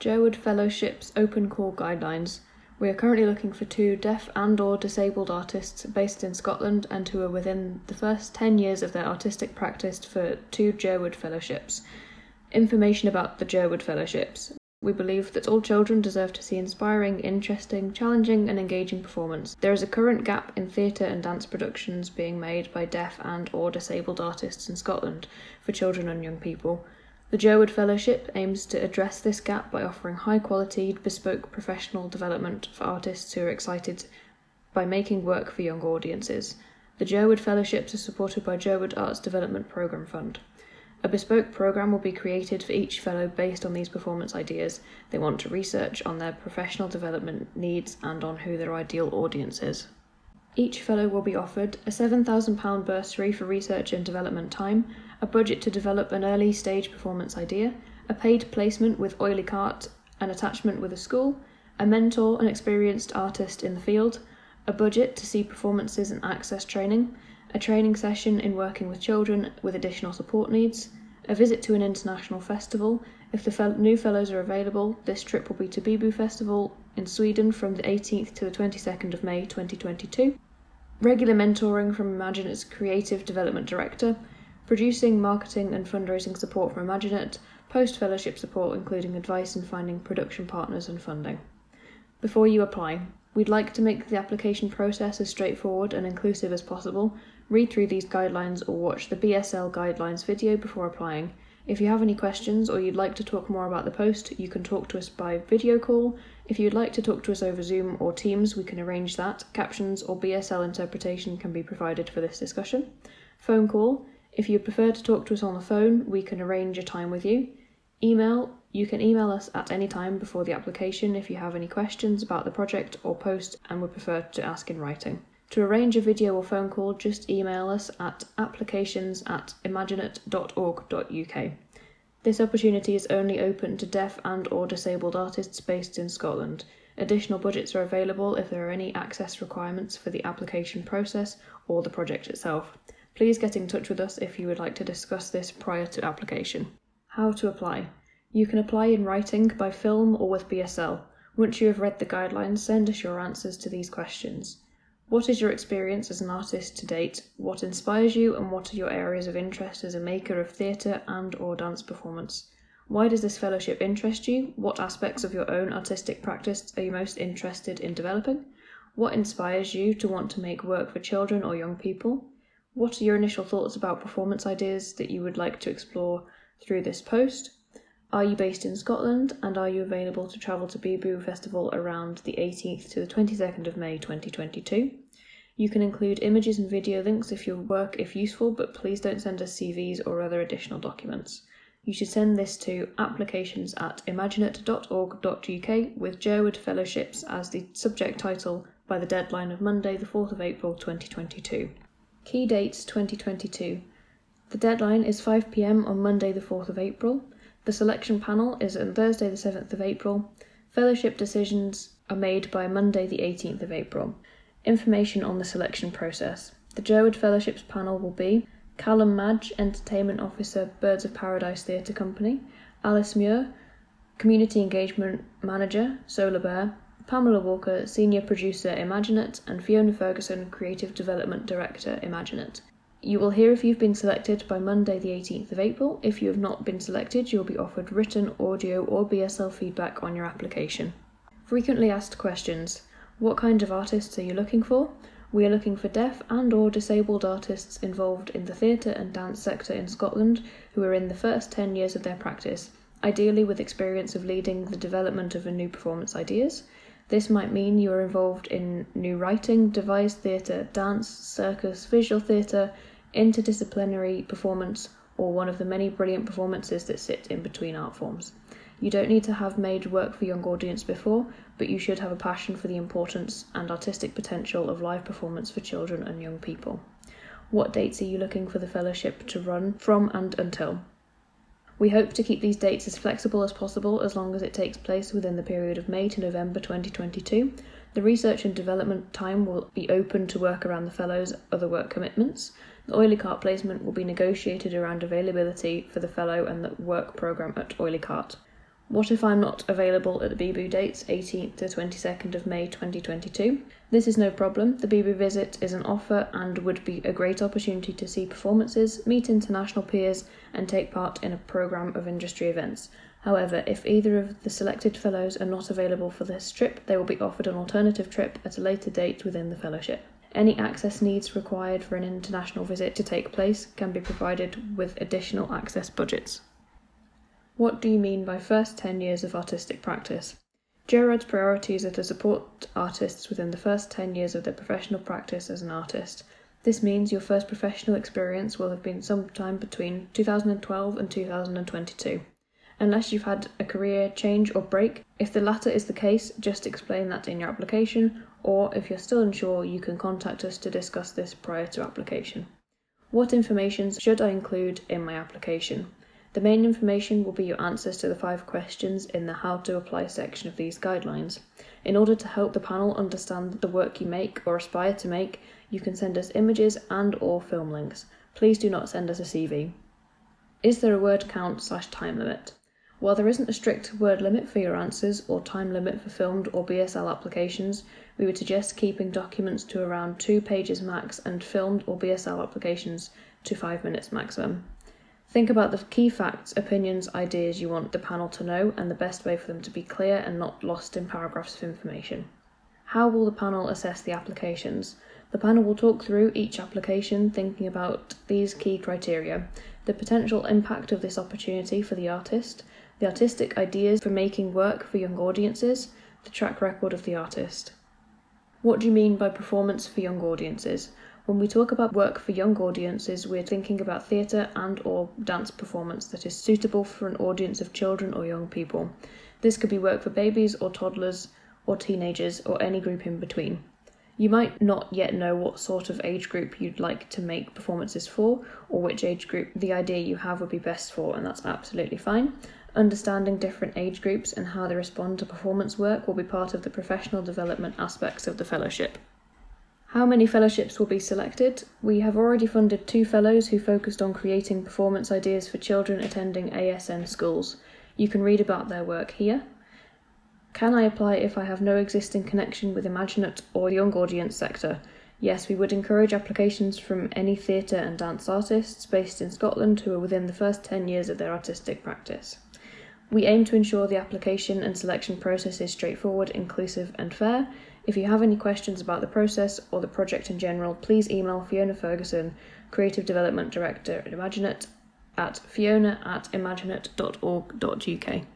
Jerwood Fellowship's Open Call Guidelines. We are currently looking for 2 deaf and/or disabled artists based in Scotland and who are within the first 10 years of their artistic practice for 2 Jerwood Fellowships. Information about the Jerwood Fellowships. We believe that all children deserve to see inspiring, interesting, challenging and engaging performance. There is a current gap in theatre and dance productions being made by deaf and/or disabled artists in Scotland for children and young people. The Jerwood Fellowship aims to address this gap by offering high-quality, bespoke professional development for artists who are excited by making work for young audiences. The Jerwood Fellowships are supported by Jerwood Arts Development Programme Fund. A bespoke programme will be created for each fellow based on these performance ideas they want to research on their professional development needs and on who their ideal audience is. Each fellow will be offered a £7,000 bursary for research and development time, a budget to develop an early stage performance idea, a paid placement with Oily Cart, an attachment with a school, a mentor, an experienced artist in the field, a budget to see performances and access training, a training session in working with children with additional support needs, a visit to an international festival. If the new fellows are available, this trip will be to Bibu Festival in Sweden from the 18th to the 22nd of May 2022. Regular mentoring from Imagine's Creative Development Director, producing, marketing and fundraising support from Imaginet, post-fellowship support including advice in finding production partners and funding. Before you apply, we'd like to make the application process as straightforward and inclusive as possible. Read through these guidelines or watch the BSL guidelines video before applying. If you have any questions or you'd like to talk more about the post, you can talk to us by video call. If you'd like to talk to us over Zoom or Teams, we can arrange that. Captions or BSL interpretation can be provided for this discussion. Phone call. If you prefer to talk to us on the phone, we can arrange a time with you. Email. You can email us at any time before the application if you have any questions about the project or post and would prefer to ask in writing. To arrange a video or phone call, just email us at applications@imaginet.org.uk. This opportunity is only open to deaf and/or disabled artists based in Scotland. Additional budgets are available if there are any access requirements for the application process or the project itself. Please get in touch with us if you would like to discuss this prior to application. How to apply. You can apply in writing, by film or with BSL. Once you have read the guidelines, send us your answers to these questions. What is your experience as an artist to date? What inspires you and what are your areas of interest as a maker of theatre and/or dance performance? Why does this fellowship interest you? What aspects of your own artistic practice are you most interested in developing? What inspires you to want to make work for children or young people? What are your initial thoughts about performance ideas that you would like to explore through this post? Are you based in Scotland and are you available to travel to Bibu Festival around the 18th to the 22nd of May 2022? You can include images and video links if your work is useful, but please don't send us CVs or other additional documents. You should send this to applications@imaginet.org.uk with Jerwood Fellowships as the subject title by the deadline of Monday the 4th of April 2022. Key dates 2022. The deadline is 5 p.m. on Monday the 4th of April. The selection panel is on Thursday the 7th of April. Fellowship decisions are made by Monday the 18th of April. Information on the selection process. The Jerwood Fellowships panel will be Callum Madge, Entertainment Officer, Birds of Paradise Theatre Company, Alice Muir, Community Engagement Manager, Solar Bear, Pamela Walker, Senior Producer, Imaginet, and Fiona Ferguson, Creative Development Director, Imaginet. You will hear if you've been selected by Monday the 18th of April. If you have not been selected, you'll be offered written, audio or BSL feedback on your application. Frequently asked questions. What kind of artists are you looking for? We are looking for deaf and/or disabled artists involved in the theatre and dance sector in Scotland who are in the first 10 years of their practice, ideally with experience of leading the development of new performance ideas. This might mean you are involved in new writing, devised theatre, dance, circus, visual theatre, interdisciplinary performance, or one of the many brilliant performances that sit in between art forms. You don't need to have made work for young audience before, but you should have a passion for the importance and artistic potential of live performance for children and young people. What dates are you looking for the fellowship to run from and until? We hope to keep these dates as flexible as possible as long as it takes place within the period of May to November 2022. The research and development time will be open to work around the Fellows' other work commitments. The Oily Cart placement will be negotiated around availability for the Fellow and the work programme at Oily Cart. What if I'm not available at the BEBU dates 18th to 22nd of May 2022? This is no problem. The BEBU visit is an offer and would be a great opportunity to see performances, meet international peers and take part in a programme of industry events. However, if either of the selected fellows are not available for this trip, they will be offered an alternative trip at a later date within the fellowship. Any access needs required for an international visit to take place can be provided with additional access budgets. What do you mean by first 10 years of artistic practice? JRAD's priorities are to support artists within the first 10 years of their professional practice as an artist. This means your first professional experience will have been sometime between 2012 and 2022. Unless you've had a career change or break, if the latter is the case, just explain that in your application, or if you're still unsure, you can contact us to discuss this prior to application. What information should I include in my application? The main information will be your answers to the 5 questions in the How to Apply section of these guidelines. In order to help the panel understand the work you make or aspire to make, you can send us images and/or film links. Please do not send us a CV. Is there a word count/time limit? While there isn't a strict word limit for your answers or time limit for filmed or BSL applications, we would suggest keeping documents to around 2 pages max and filmed or BSL applications to 5 minutes maximum. Think about the key facts, opinions, ideas you want the panel to know and the best way for them to be clear and not lost in paragraphs of information. How will the panel assess the applications? The panel will talk through each application thinking about these key criteria: the potential impact of this opportunity for the artist, the artistic ideas for making work for young audiences, the track record of the artist. What do you mean by performance for young audiences? When we talk about work for young audiences, we're thinking about theatre and/or dance performance that is suitable for an audience of children or young people. This could be work for babies or toddlers or teenagers or any group in between. You might not yet know what sort of age group you'd like to make performances for, or which age group the idea you have would be best for, and that's absolutely fine. Understanding different age groups and how they respond to performance work will be part of the professional development aspects of the fellowship. How many fellowships will be selected? We have already funded 2 fellows who focused on creating performance ideas for children attending ASN schools. You can read about their work here. Can I apply if I have no existing connection with Imaginate or the young audience sector? Yes, we would encourage applications from any theatre and dance artists based in Scotland who are within the first 10 years of their artistic practice. We aim to ensure the application and selection process is straightforward, inclusive and fair. If you have any questions about the process or the project in general, please email Fiona Ferguson, Creative Development Director at Imaginate, at fiona@imaginate.org.uk.